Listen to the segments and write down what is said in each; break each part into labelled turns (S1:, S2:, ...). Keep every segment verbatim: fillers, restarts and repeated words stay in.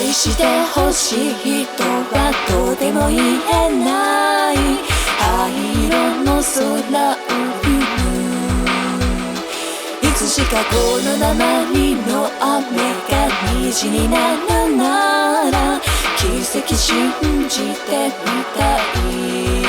S1: 愛してほしい人はとても言えない灰色の空を踏むいつしかこの鉛の雨が虹になるなら奇跡信じてみたい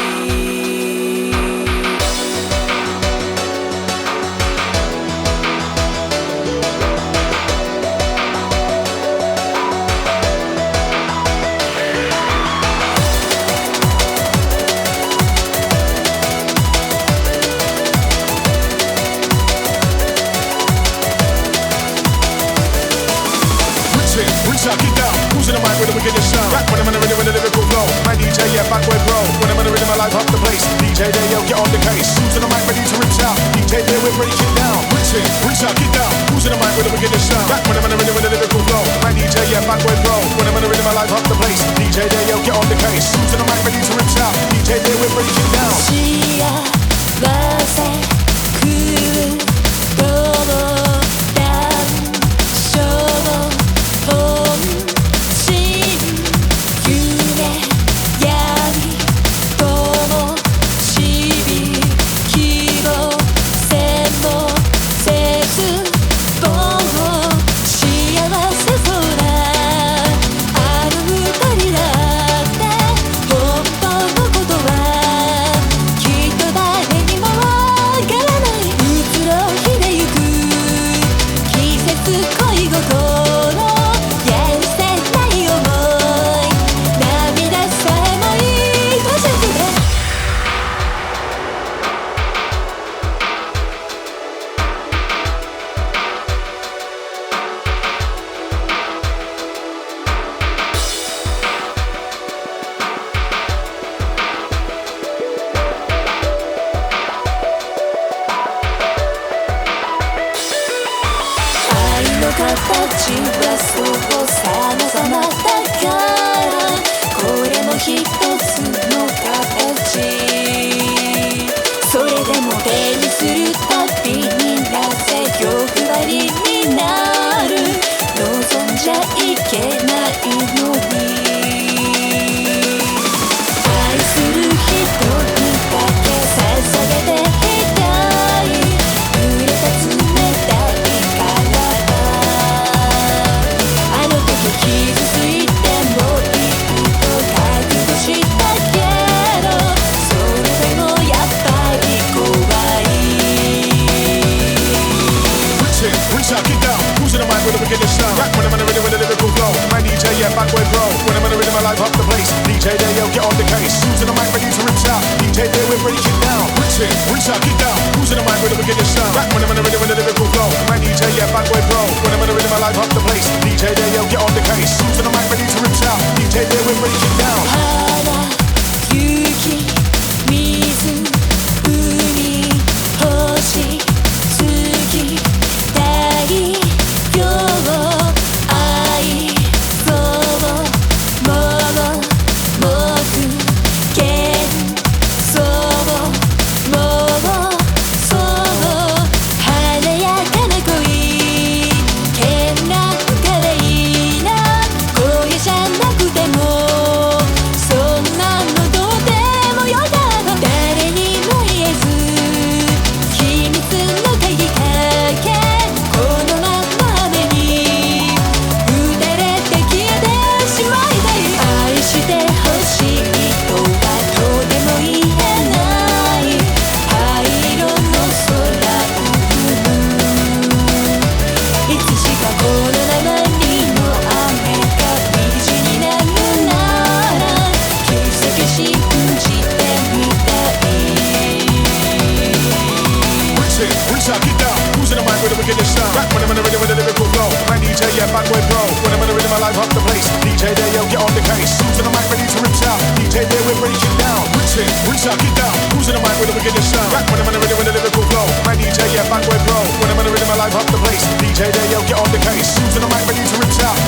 S2: Shot, get down, who's in the mic with the wicked sound? Rap when I'm in the rhythm with the lyrical flow. My D J, yeah, back way pro. When I'm in the rhythm, I live up the place. D J there, yo, get on the case. Who's in the mic ready to rip out? D J there, we're break it down. Rinse it, rinse out, get down. Who's in the mic with the wicked sound? Rap when I'm in the rhythm with the lyrical flow. My D J, yeah, back way pro. When I'm in the rhythm, I live up the place. D J there, yo, get on the case. Who's in the mic ready to rip out? D J there, we're break it down.
S1: 幸せ来るどうだしょう形はそう様々だからこれも一つの形それでも手にするたびになぜ欲張りになる望んじゃいけないのに愛する人にだけ捧げていたい揺れた冷たい傷ついてもいいと覚悟したけどそれでもやっぱり怖い
S2: Rinse it, rinse out, get down. Who's in the mic with the wicked sound? Rap when I'm in the rhythm with the lyrical flow. My D J, yeah, back way pro. When I'm in the rhythm, I live up the place. D J there, yo, get on the case. Who's in the mic ready to rip out? D J there, we're break it down. Rinse it, rinse out, get down. Who's in the mic with the wicked sound? Rap when I'm in the rhythm with the lyrical flow. My D J, yeah, back way pro. When I'm in the rhythm, I live up the place. D J there, yo, get on the case. Who's in the mic ready to rip out? D J there, we're break it down.
S1: 花、雪、水、海、星、月、太陽、愛、そう、もう、木、幻想、もう、そう、華やかな恋、変なからいいな、恋じゃなくても、そんなのどうでもよかった、誰にも言えず、秘密の鍵かけ、このまま雨に打たれて消えてしまいたい、愛してほしいとはとても言えない灰色の空を踏むいつしかこの鉛の雨が虹になるなら奇跡信じてみたい
S2: Rinse it, rinse out, get down. Who's in the mic with the wicked sound? Rap when I'm in the rhythm with the lyrical flow. My D J, yeah, back way pro. When I'm in the rhythm, I live up the place. D J there, yo, get on the case. Who's in the mic ready to rip out? D J there, we're break it down. Rinse it, rinse out, get down. Who's in the mic with the wicked sound? Rap when I'm in the rhythm with the lyrical flow. My D J, yeah, back way pro. When I'm in the rhythm, I live up the place. D J there, yo, get on the case. Who's in the mic ready to rip out?